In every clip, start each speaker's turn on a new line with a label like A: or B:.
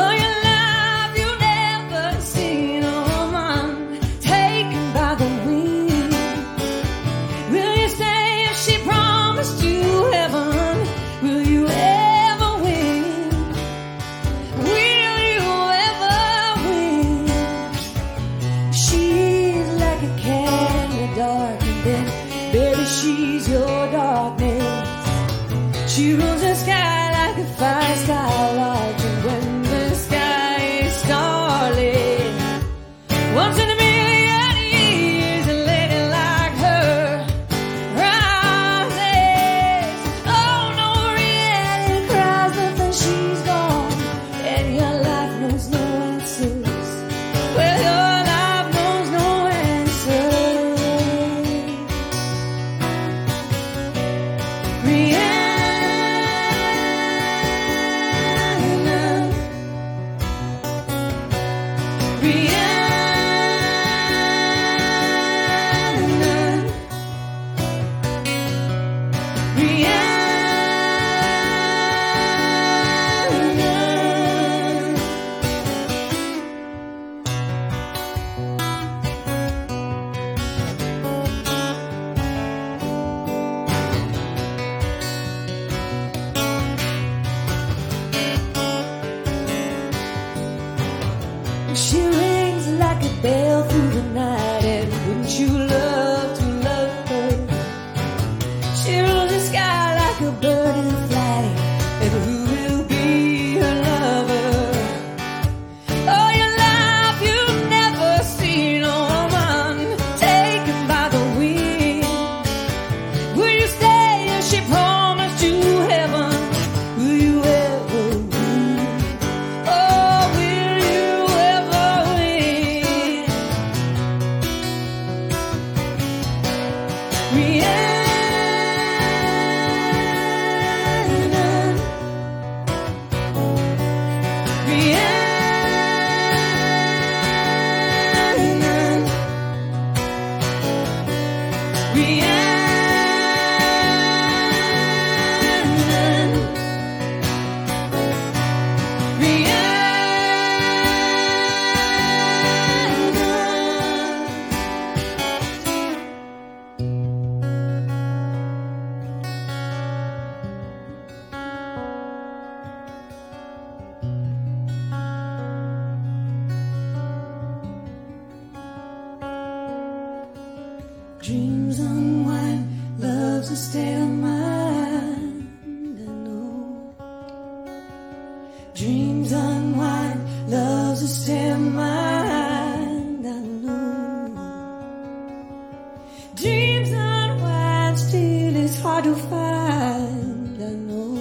A: Dreams unwind, love's a state of mind, I know. Dreams unwind, love's a state of mind, I know. Dreams unwind, still it's hard to find, I know.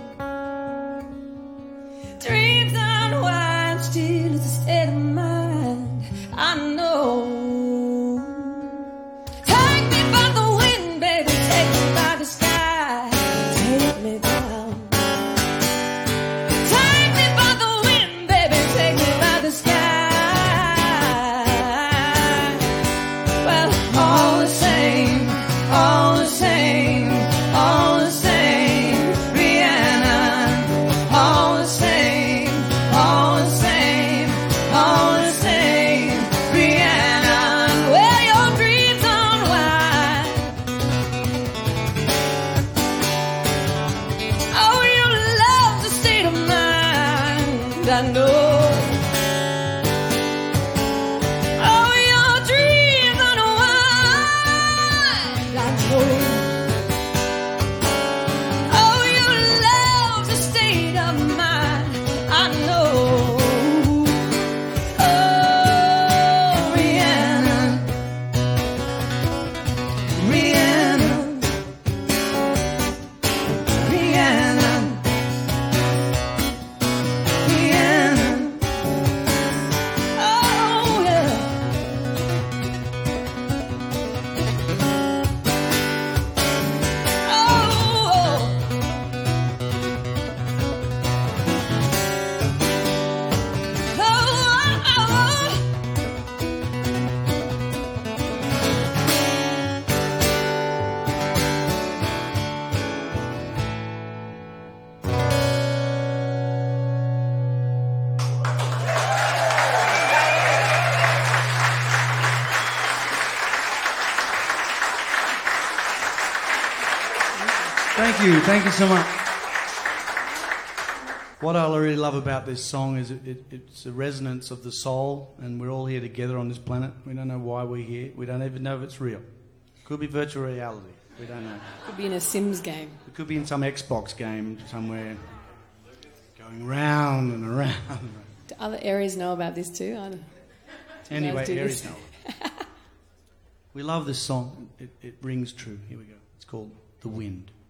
A: Dreams unwind, still it's a state of mind, I know. I know. Oh, your dreams unwind, I know. Oh, your love's a state of mind, I know. Oh, Rhiannon, Rhiannon, Rhiannon.
B: you. Thank you so much. What I really love about this song is it's a resonance of the soul, and we're all here together on this planet. We don't know why we're here. We don't even know if it's real. Could be virtual reality. We don't know.
A: Could be in a Sims game.
B: It could be in some Xbox game somewhere, going round and around.
A: Do other areas know about this too?
B: Anyway, areas know. We love this song. It rings true. Here we go. It's called The Wind.